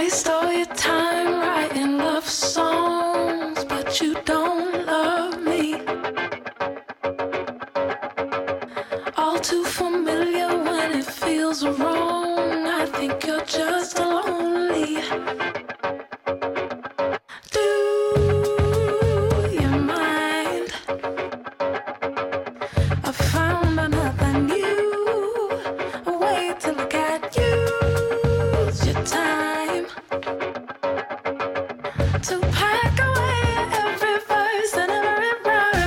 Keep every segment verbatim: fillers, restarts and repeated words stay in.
Waste all your time writing love songs, but you don't love me. All too familiar when it feels wrong. I think you're just lonely. Do you mind? I found another new way to look at you. Use your time to pack away every verse and every rhyme.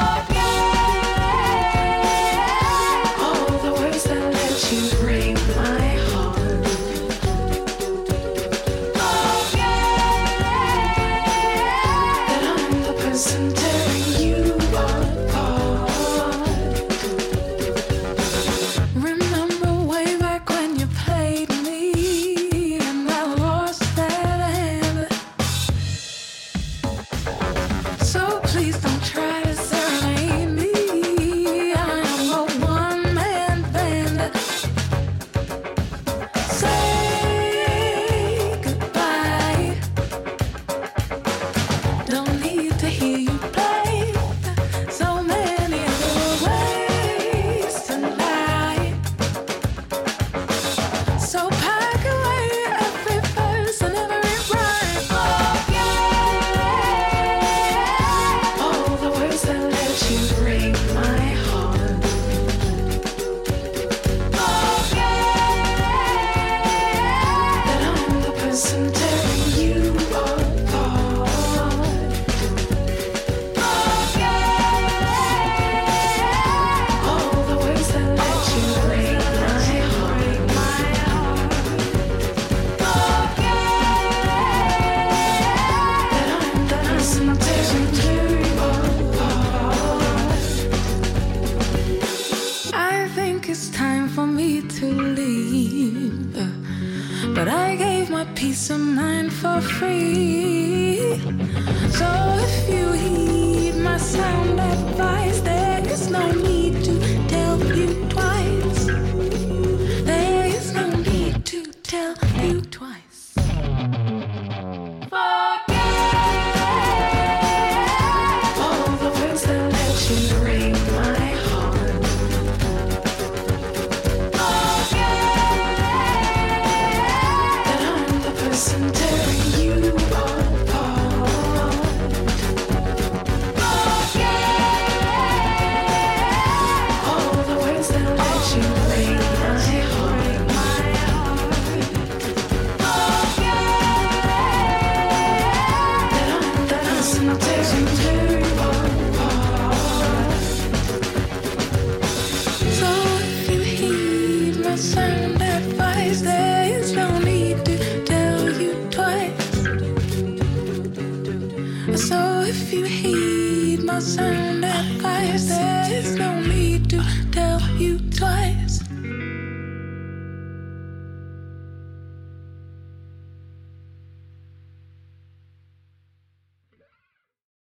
Forget all the words that let you break my heart. Forget that I'm the person tearing you apart. Remember way back when you played me and I lost that hand. So please don't try to serenade me. I am a one-man band. Say goodbye. Don't need to hear you play so many other ways tonight. So pack away every verse and every rhyme. Forget all the words that let you break my heart. Forget that I'm the person tearing you apart. Forget all the words that let you break my heart. That I'm the person tearing you apart. I think it's time for me to leave, but I gave my peace of mind for free. So if you heed my sound advice, there is no need to tell you twice. There is no need to tell you twice. Forget all the words that let you break my heart. Forget that I'm the person tearing you apart. Forget all the words that let you break my heart. Forget that I'm the person tearing you apart. So if you heed my sound advice, there is no need to tell you twice. So if you heed my sound